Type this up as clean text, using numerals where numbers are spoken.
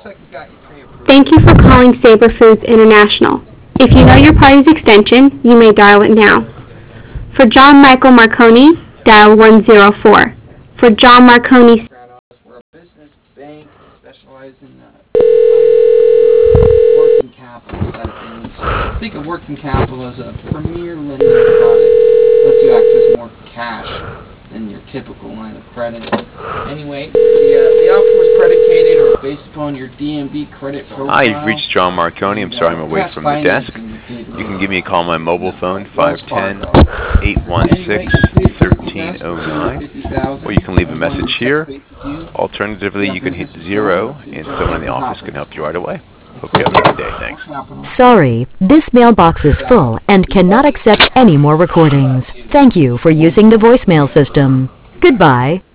Thank you for calling Sabre Foods International. If you know your party's extension, you may dial it now. For John Michael Marconi, dial 104. For John Marconi, We're a business bank. We specialize in working capital side of things. Think of working capital as a premier lending product. Lets you access more cash than your typical line of credit. Anyway, the offer was predicated or based upon your DMV credit profile. Hi, you've reached John Marconi. I'm sorry I'm away from the desk. You can give me a call on my mobile phone, 510-816-1309, or you can leave a message here. Alternatively, you can hit 0, and someone in the office can help you right away. Hope you have a good day. Thanks. Sorry, this mailbox is full and cannot accept any more recordings. Thank you for using the voicemail system. Goodbye.